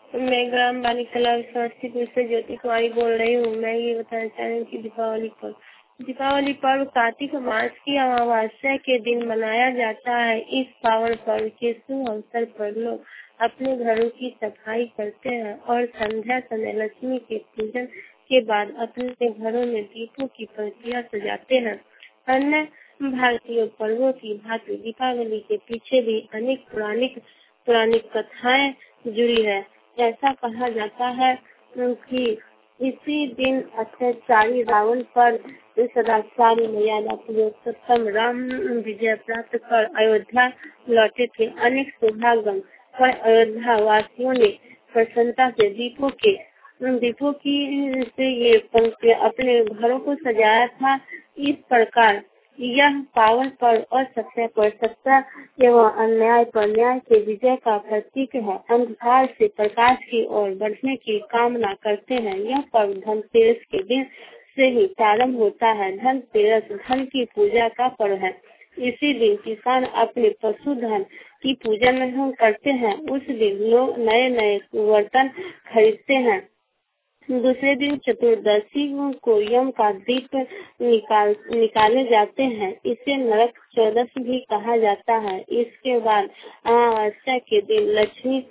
मैं ग्राम बालिकला समस्तीपुर से ज्योति कुमारी बोल रही हूँ। मैं ये बताना चाह रही हूँ कि दीपावली पर्व कार्तिक मास की अमावस्या के दिन मनाया जाता है। इस पावन पर्व के शुभ अवसर पर लोग अपने घरों की सफाई करते हैं और संध्या समय लक्ष्मी के पूजन के बाद अपने घरों में दीपों की पंक्तियाँ सजाते हैं। अन्य भारतीय पर्वों की भांति दीपावली के पीछे भी अनेक पौराणिक कथाएं जुड़ी है। ऐसा कहा जाता है कि इसी दिन अत्याचारी रावण पर सदाचारी मर्यादा पुरुषोत्तम राम विजय प्राप्त कर अयोध्या लौटे थे। अनेक सौभाग्यवान पर अयोध्या वासियों ने प्रसन्नता से दीपों की से ये पंक्ति अपने घरों को सजाया था। इस प्रकार यह पावन पर्व और सत्य पर सत्ता एवं अन्याय पर न्याय के विजय का प्रतीक है। अंधकार से प्रकाश की ओर बढ़ने की कामना करते हैं। यह पर्व धनतेरस के दिन से ही प्रारंभ होता है। धनतेरस धन की पूजा का पर्व है। इसी दिन किसान अपने पशुधन की पूजा नहीं करते हैं। उस दिन लोग नए बर्तन खरीदते हैं। दूसरे दिन चतुर्दशी को यम का दीप निकाले जाते हैं। इसे नरक चौदस भी कहा जाता है। इसके बाद अमावस्या के दिन लक्ष्मी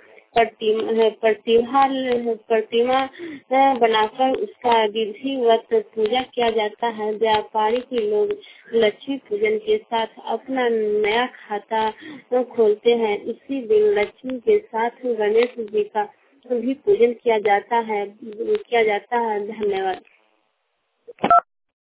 प्रतिमा बनाकर उसका विधिवत पूजा किया जाता है। व्यापारिक लोग लक्ष्मी पूजन के साथ अपना नया खाता खोलते हैं। इसी दिन लक्ष्मी के साथ गणेश जी का भी पूजन किया जाता है। धन्यवाद।